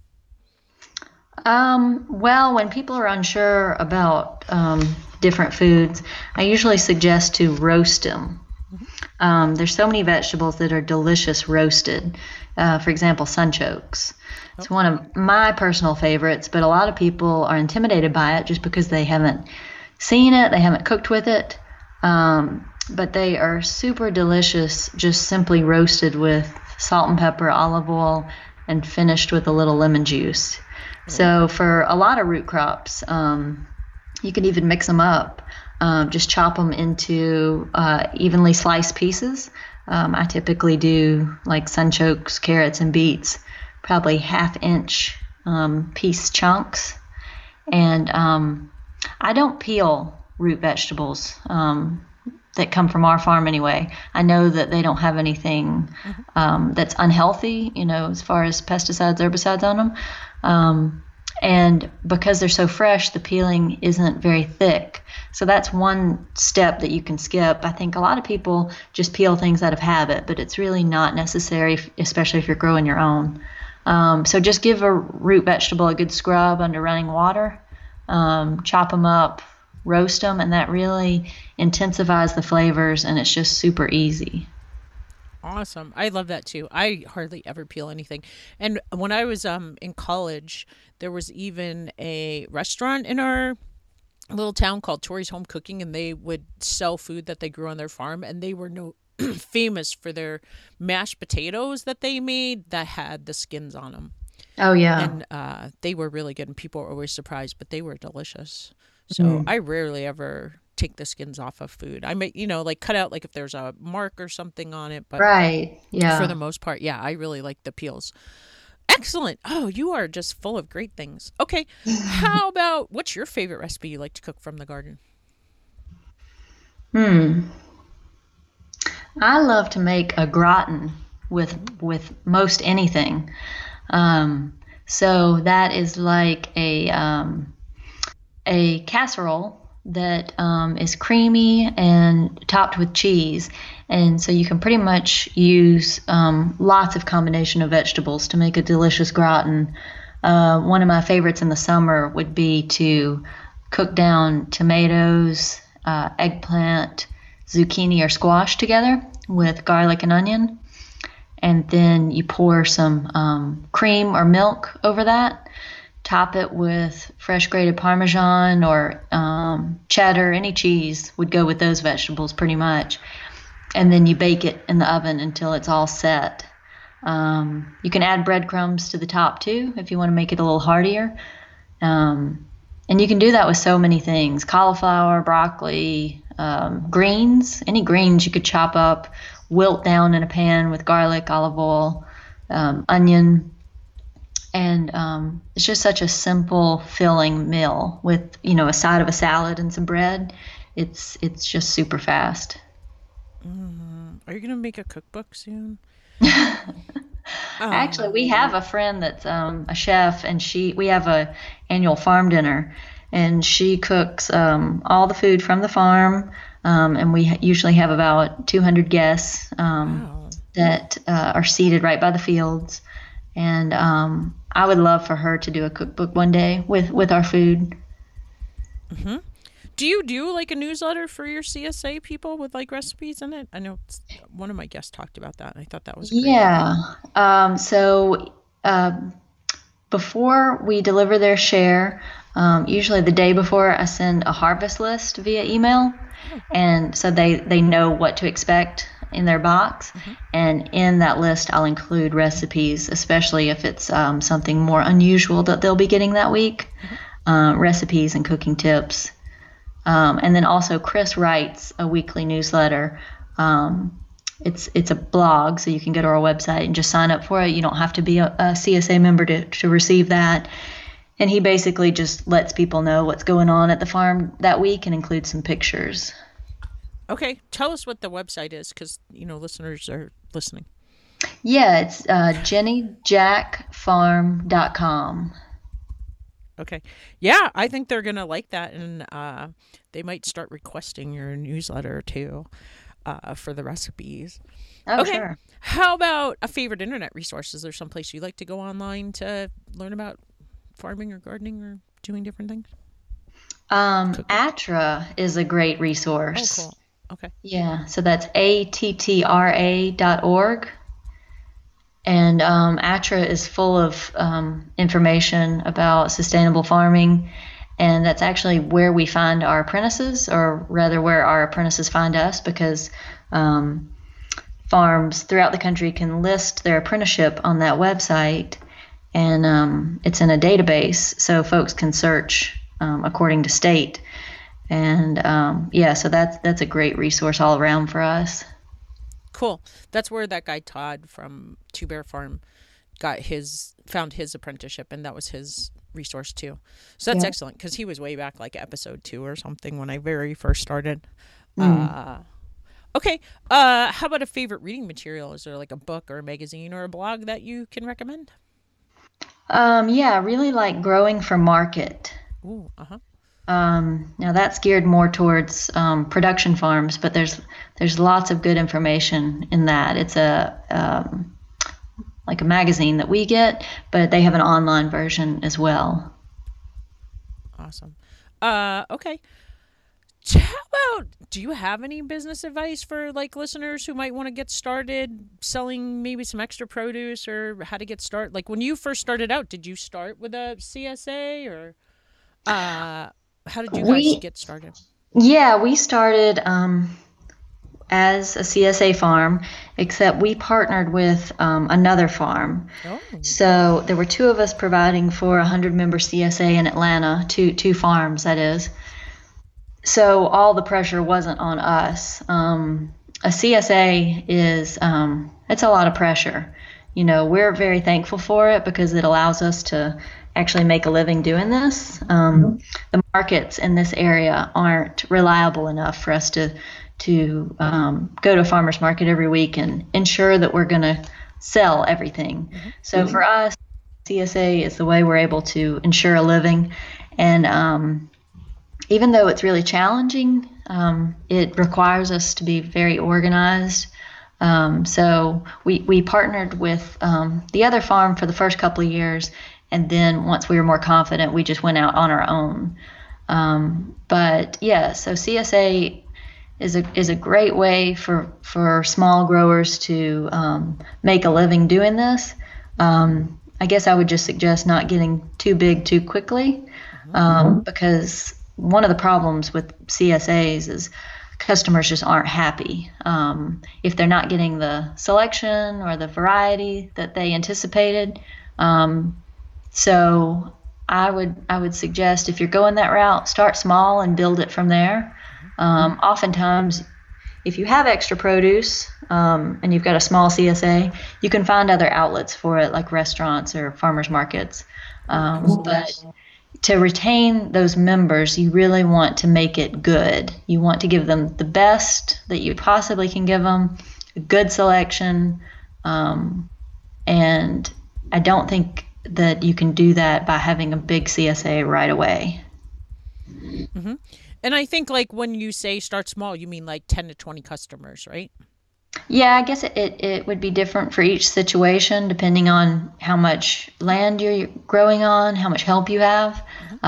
Well, when people are unsure about different foods, I usually suggest to roast them. There's so many vegetables that are delicious roasted. For example, sunchokes. It's Oh, one of my personal favorites, but a lot of people are intimidated by it just because they haven't seen it, they haven't cooked with it. But they are super delicious, just simply roasted with salt and pepper, olive oil, and finished with a little lemon juice. oh, So for a lot of root crops, you can even mix them up. Just chop them into evenly sliced pieces. I typically do like sunchokes, carrots, and beets, probably half-inch piece chunks. And I don't peel root vegetables that come from our farm anyway. I know that they don't have anything that's unhealthy, as far as pesticides, herbicides on them. And because they're so fresh, the peeling isn't very thick. So that's one step that you can skip. I think a lot of people just peel things out of habit, but it's really not necessary, especially if you're growing your own. So just give a root vegetable a good scrub under running water, chop them up, roast them, and that really intensifies the flavors, and it's just super easy. Awesome. I love that too. I hardly ever peel anything. And when I was in college, there was even a restaurant in our little town called Tori's Home Cooking, and they would sell food that they grew on their farm, and they were famous for their mashed potatoes that they made that had the skins on them. Oh, yeah. And they were really good, and people were always surprised, but they were delicious. So I rarely ever take the skins off of food. I might, like cut out like if there's a mark or something on it, but right. Yeah. for the most part, yeah, I really like the peels. Excellent. Oh, you are just full of great things. Okay. How about, what's your favorite recipe you like to cook from the garden? I love to make a gratin with most anything. So that is like a casserole that is creamy and topped with cheese. And so you can pretty much use lots of combination of vegetables to make a delicious gratin. One of my favorites in the summer would be to cook down tomatoes, eggplant, zucchini, or squash together with garlic and onion. And then you pour some cream or milk over that. Top it with fresh grated Parmesan or cheddar. Any cheese would go with those vegetables pretty much. And then you bake it in the oven until it's all set. You can add breadcrumbs to the top too if you want to make it a little heartier. And you can do that with so many things: cauliflower, broccoli, greens. Any greens you could chop up, wilt down in a pan with garlic, olive oil, onion. And it's just such a simple, filling meal with, a side of a salad and some bread. It's just super fast. Are you going to make a cookbook soon? Actually, we have a friend that's a chef, and we have a annual farm dinner, and she cooks all the food from the farm, and we usually have about 200 guests that are seated right by the fields. And I would love for her to do a cookbook one day with our food. Mm-hmm. Do you do like a newsletter for your CSA people with like recipes in it? I know one of my guests talked about that, and I thought that was great. Yeah. So before we deliver their share, usually the day before, I send a harvest list via email. And so they know what to expect in their box. And in that list, I'll include recipes, especially if it's something more unusual that they'll be getting that week, recipes and cooking tips. And then also Chris writes a weekly newsletter. It's a blog, so you can go to our website and just sign up for it. You don't have to be a CSA member to receive that. And he basically just lets people know what's going on at the farm that week and includes some pictures. Okay. Tell us what the website is, because, listeners are listening. Yeah, it's jennyjackfarm.com. Okay. Yeah, I think they're going to like that, and they might start requesting your newsletter too for the recipes. Oh, okay. Sure. How about a favorite internet resource? Is there someplace you like to go online to learn about farming or gardening or doing different things? Attra is a great resource. Oh, cool. Okay. Yeah, so that's attra.org. And Attra is full of information about sustainable farming, and that's actually where we find our apprentices, or rather where our apprentices find us, because farms throughout the country can list their apprenticeship on that website, and it's in a database, so folks can search according to state. And so that's a great resource all around for us. Cool. That's where that guy Todd from Two Bear Farm found his apprenticeship, and that was his resource too. So that's excellent, because he was way back like episode 2 or something when I very first started. Okay. How about a favorite reading material? Is there like a book or a magazine or a blog that you can recommend? Yeah, I really like Growing for Market. Ooh, Now that's geared more towards production farms, but there's lots of good information in that. It's like a magazine that we get, but they have an online version as well. Awesome. Okay. How about, do you have any business advice for like listeners who might want to get started selling maybe some extra produce, or how to get started? Like when you first started out, did you start with a CSA, or how did you guys get started? Yeah, we started as a CSA farm, except we partnered with another farm. Oh. So there were 2 of us providing for a 100-member CSA in Atlanta, two farms, that is. So all the pressure wasn't on us. A CSA is, it's a lot of pressure. You know, we're very thankful for it because it allows us to actually make a living doing this. The markets in this area aren't reliable enough for us to go to a farmer's market every week and ensure that we're going to sell everything. So for us, CSA is the way we're able to ensure a living. And even though it's really challenging, it requires us to be very organized. So we partnered with the other farm for the first couple of years, and then once we were more confident, we just went out on our own. But yeah, so CSA is a great way for small growers to make a living doing this. I guess I would just suggest not getting too big too quickly, because one of the problems with CSAs is customers just aren't happy if they're not getting the selection or the variety that they anticipated. So I would suggest, if you're going that route, start small and build it from there. Oftentimes, if you have extra produce and you've got a small CSA, you can find other outlets for it, like restaurants or farmers markets. But to retain those members, you really want to make it good. You want to give them the best that you possibly can give them, a good selection, and I don't think that you can do that by having a big CSA right away. Mm-hmm. And I think, like, when you say start small, you mean like 10 to 20 customers, right? Yeah, I guess it would be different for each situation, depending on how much land you're growing on, how much help you have.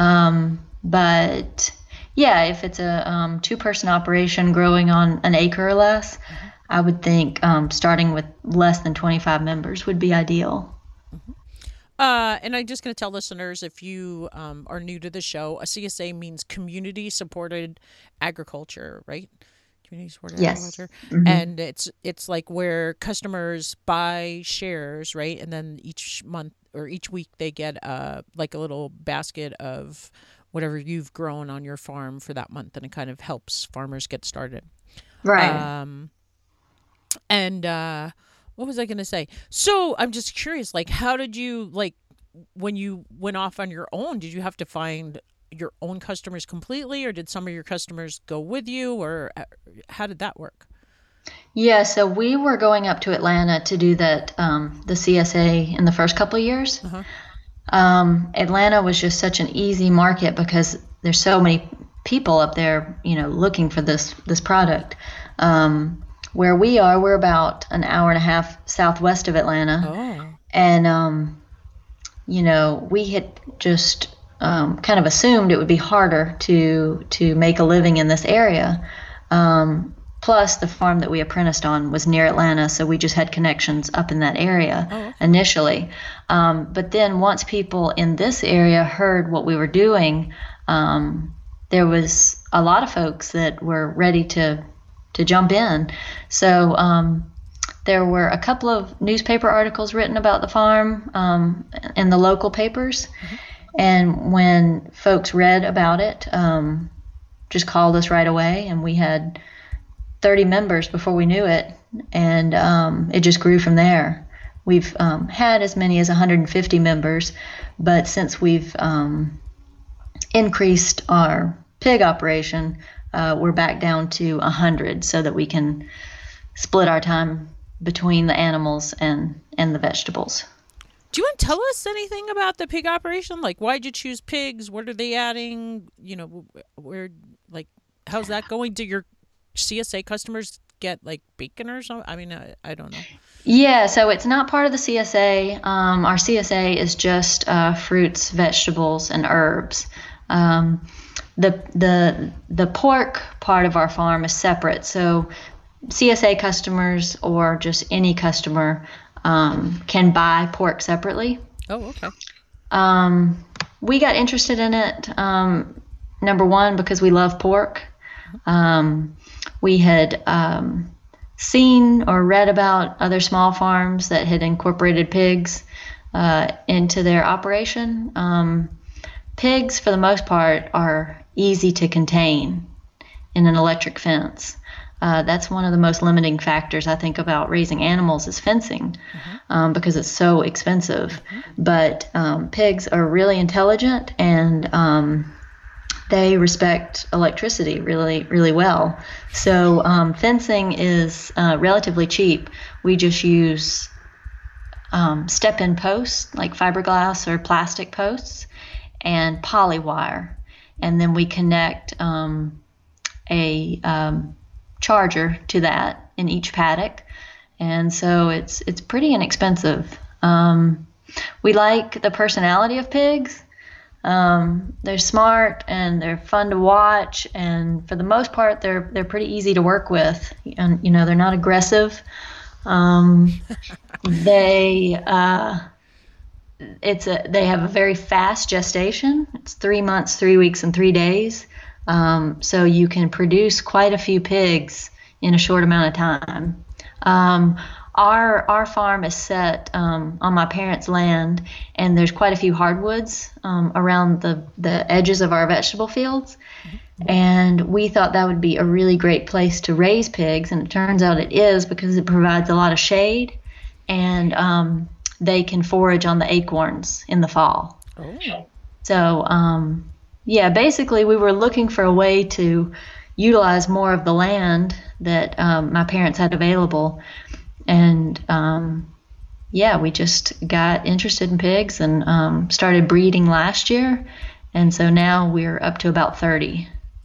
But yeah, if it's a 2-person operation growing on an acre or less, I would think starting with less than 25 members would be ideal. And I'm just going to tell listeners, if you are new to the show, a CSA means community supported agriculture, right? Community supported agriculture. And it's like where customers buy shares, right? And then each month or each week they get like a little basket of whatever you've grown on your farm for that month, and it kind of helps farmers get started. Right. What was I going to say? So I'm just curious, like, how did you, like, when you went off on your own, did you have to find your own customers completely, or did some of your customers go with you, or how did that work? Yeah, so we were going up to Atlanta to do that, the CSA in the first couple of years. Atlanta was just such an easy market because there's so many people up there, you know, looking for this product. Where we are, we're about an hour and a half southwest of Atlanta. And, you know, we had just kind of assumed it would be harder to make a living in this area. Plus, the farm that we apprenticed on was near Atlanta, so we just had connections up in that area initially. But then once people in this area heard what we were doing, there was a lot of folks that were ready to jump in. So there were a couple of newspaper articles written about the farm in the local papers. And when folks read about it, just called us right away, and we had 30 members before we knew it, and it just grew from there. we've had as many as 150 members, but since we've increased our pig operation, we're back down to 100 so that we can split our time between the animals and the vegetables. Do you want to tell us anything about the pig operation? Like, why'd you choose pigs? What are they adding? Where, like, how's that going? Do your CSA customers get like bacon or something? I mean, I don't know. Yeah, so it's not part of the CSA. Our CSA is just fruits, vegetables, and herbs. Um, the pork part of our farm is separate. So CSA customers or just any customer can buy pork separately. Oh, okay. We got interested in it, number one, because we love pork. We had seen or read about other small farms that had incorporated pigs into their operation. Pigs, for the most part, are easy to contain in an electric fence. That's one of the most limiting factors, I think, about raising animals is fencing, because it's so expensive. But pigs are really intelligent, and they respect electricity really, really well. So fencing is relatively cheap. We just use step-in posts, like fiberglass or plastic posts, and poly wire. And then we connect a charger to that in each paddock, and so it's pretty inexpensive. We like the personality of pigs. They're smart and they're fun to watch, and for the most part they're pretty easy to work with, and they're not aggressive. They they have a very fast gestation. It's 3 months, 3 weeks, and 3 days. So you can produce quite a few pigs in a short amount of time. Our farm is set on my parents' land, and there's quite a few hardwoods around the edges of our vegetable fields. And we thought that would be a really great place to raise pigs, and it turns out it is, because it provides a lot of shade, and they can forage on the acorns in the fall. Oh. So, yeah, basically we were looking for a way to utilize more of the land that my parents had available. And yeah, we just got interested in pigs and started breeding last year. And so now we're up to about 30.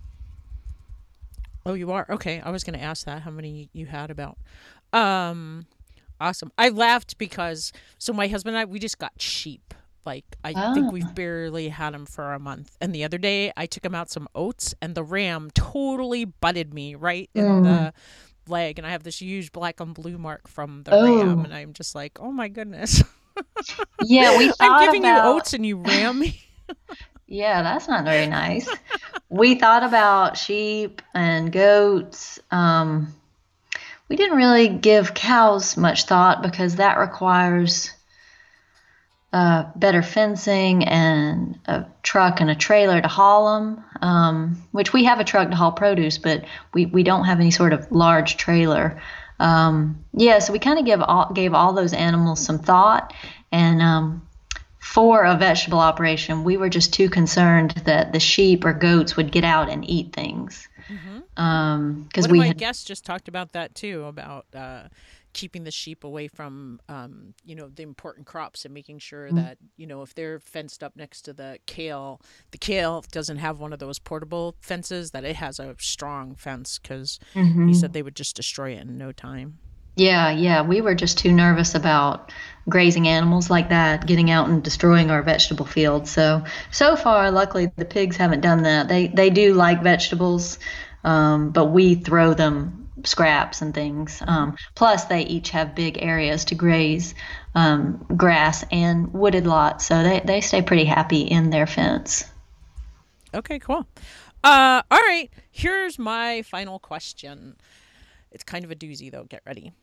Oh, you are? Okay. I was going to ask that, how many you had about. Awesome. I laughed because, so my husband and I, we just got sheep. Like, I think we've barely had them for a month. And the other day I took him out some oats, and the ram totally butted me right in the leg. And I have this huge black and blue mark from the ram. And I'm just like, oh my goodness. Yeah, we thought I'm giving about, you oats and you ram me. Yeah, that's not very nice. We thought about sheep and goats. We didn't really give cows much thought because that requires better fencing and a truck and a trailer to haul them, which we have a truck to haul produce, but we don't have any sort of large trailer. Yeah, so we kind of gave all those animals some thought, and for a vegetable operation, we were just too concerned that the sheep or goats would get out and eat things. One of my guests just talked about that too, about keeping the sheep away from, the important crops, and making sure that, if they're fenced up next to the kale doesn't have one of those portable fences, that it has a strong fence, because he said they would just destroy it in no time. Yeah, we were just too nervous about grazing animals like that getting out and destroying our vegetable fields. So far, luckily, the pigs haven't done that. They do like vegetables, but we throw them scraps and things. Plus, they each have big areas to graze, grass and wooded lots, so they stay pretty happy in their fence. Okay, cool. All right, here's my final question. It's kind of a doozy, though. Get ready.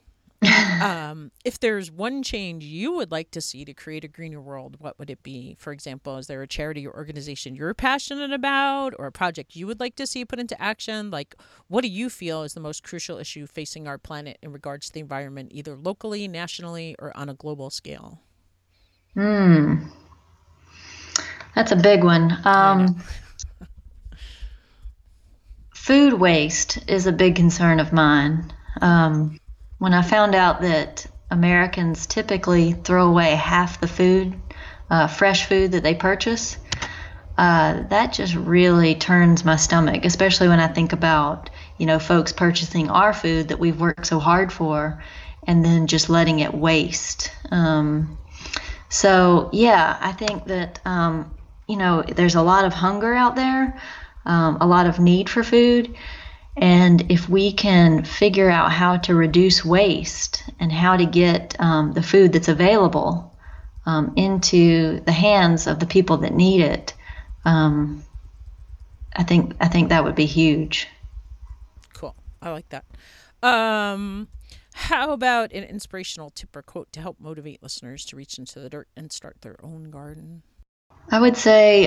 If there's one change you would like to see to create a greener world, what would it be? For example, is there a charity or organization you're passionate about, or a project you would like to see put into action? Like, what do you feel is the most crucial issue facing our planet in regards to the environment, either locally, nationally, or on a global scale? Hmm, that's a big one. I know. Food waste is a big concern of mine. When I found out that Americans typically throw away half the food, fresh food that they purchase, that just really turns my stomach, especially when I think about, folks purchasing our food that we've worked so hard for and then just letting it waste. So, yeah, I think that, there's a lot of hunger out there, a lot of need for food. And if we can figure out how to reduce waste and how to get the food that's available into the hands of the people that need it, I think that would be huge. Cool. I like that. How about an inspirational tip or quote to help motivate listeners to reach into the dirt and start their own garden? I would say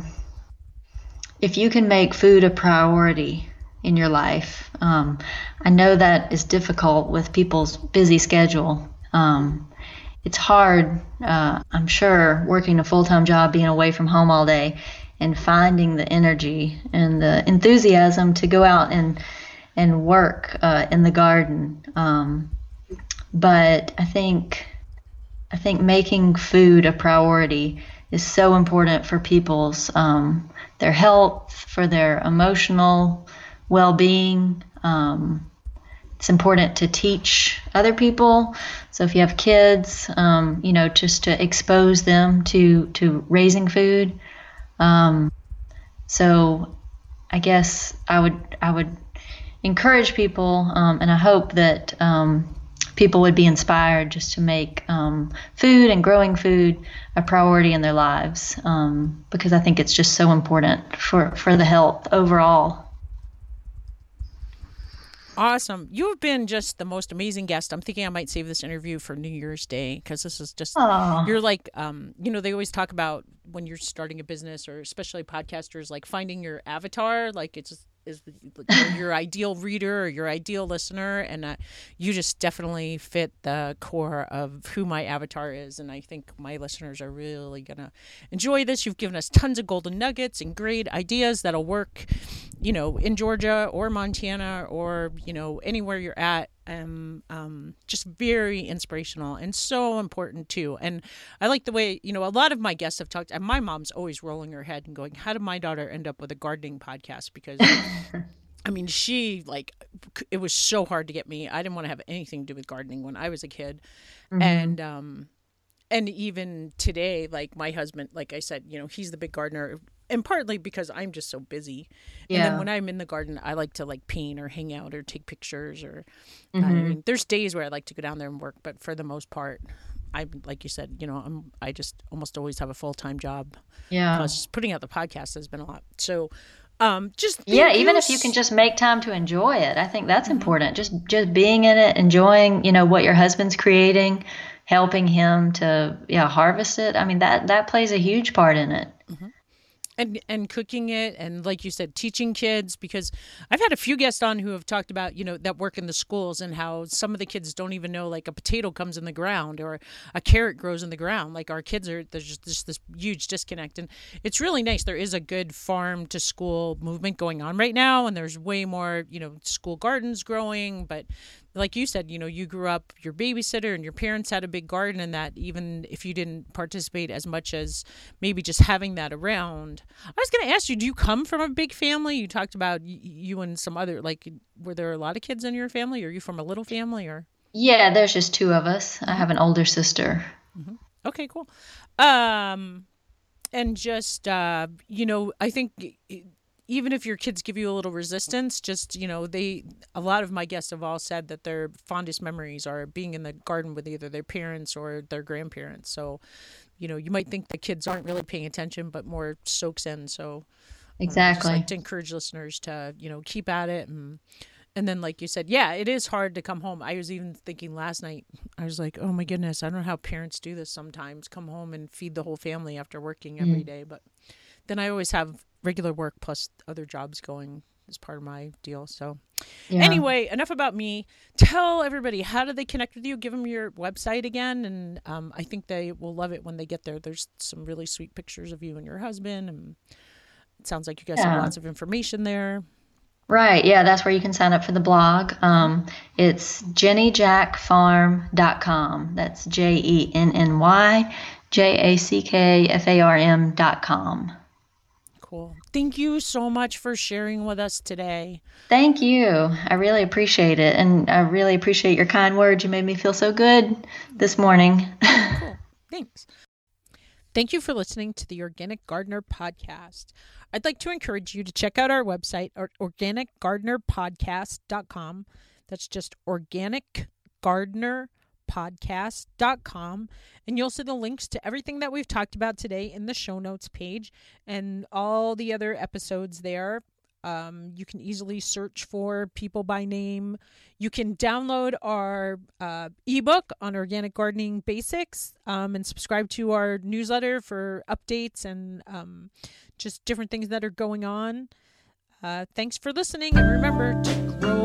if you can make food a priority in your life, I know that is difficult with people's busy schedule. It's hard, I'm sure, working a full-time job, being away from home all day, and finding the energy and the enthusiasm to go out and work in the garden. But I think making food a priority is so important for people's their health, for their emotional well-being. It's important to teach other people. So if you have kids, just to expose them to raising food. So I guess I would encourage people, and I hope that people would be inspired just to make food and growing food a priority in their lives, because I think it's just so important for the health overall. Awesome. You have been just the most amazing guest. I'm thinking I might save this interview for New Year's Day because this is just, Oh, you're like, they always talk about when you're starting a business or especially podcasters, like finding your avatar, like it's is your ideal reader or your ideal listener. And you just definitely fit the core of who my avatar is. And I think my listeners are really going to enjoy this. You've given us tons of golden nuggets and great ideas that'll work, in Georgia or Montana or, anywhere you're at. Just very inspirational and so important too. And I like the way, a lot of my guests have talked, and my mom's always rolling her head and going, how did my daughter end up with a gardening podcast? Because I mean, it was so hard to get me. I didn't want to have anything to do with gardening when I was a kid. hmm. And even today, like my husband, like I said, he's the big gardener, and partly because I'm just so busy. And then Yeah. when I'm in the garden, I like to like paint or hang out or take pictures or I Hmm. mean, there's days where I like to go down there and work, but for the most part, I like you said, I just almost always have a full-time job. Yeah. Plus putting out the podcast has been a lot. So, just Yeah, thank even you. if you can just make time to enjoy it, I think that's important. Just being in it, enjoying, what your husband's creating, helping him to, yeah, harvest it. I mean, that plays a huge part in it. And cooking it and like you said teaching kids, because I've had a few guests on who have talked about that work in the schools and how some of the kids don't even know like a potato comes in the ground or a carrot grows in the ground. Like our kids there's just this huge disconnect, and it's really nice. There is a good farm to school movement going on right now, and there's way more school gardens growing. But like you said, you grew up, your babysitter and your parents had a big garden, and that even if you didn't participate as much as maybe just having that around. I was going to ask you, do you come from a big family? You talked about you and some other, like, were there a lot of kids in your family? Or are you from a little family or? Yeah, there's just two of us. I Hmm. have an older sister. Hmm. Okay, cool. Um, and just, I think even if your kids give you a little resistance, just, a lot of my guests have all said that their fondest memories are being in the garden with either their parents or their grandparents. So, you might think the kids aren't really paying attention, but more soaks in. So I just like Exactly. to encourage listeners to, keep at it and And then, like you said, yeah, it is hard to come home. I was even thinking last night, I was like, oh my goodness, I don't know how parents do this sometimes, come home and feed the whole family after working every day. But then I always have regular work plus other jobs going as part of my deal. So anyway, enough about me. Tell everybody, how do they connect with you? Give them your website again. And I think they will love it when they get there. There's some really sweet pictures of you and your husband. And it sounds like you guys have lots of information there. Right. Yeah, that's where you can sign up for the blog. It's jennyjackfarm.com. That's JENNYJACKFARM.com. Cool. Thank you so much for sharing with us today. Thank you. I really appreciate it. And I really appreciate your kind words. You made me feel so good this morning. Cool. Thanks. Thank you for listening to the Organic Gardener Podcast. I'd like to encourage you to check out our website at organicgardenerpodcast.com. That's just organicgardenerpodcast.com. And you'll see the links to everything that we've talked about today in the show notes page and all the other episodes there. You can easily search for people by name. You can download our ebook on organic gardening basics and subscribe to our newsletter for updates and just different things that are going on. Thanks for listening, and remember to grow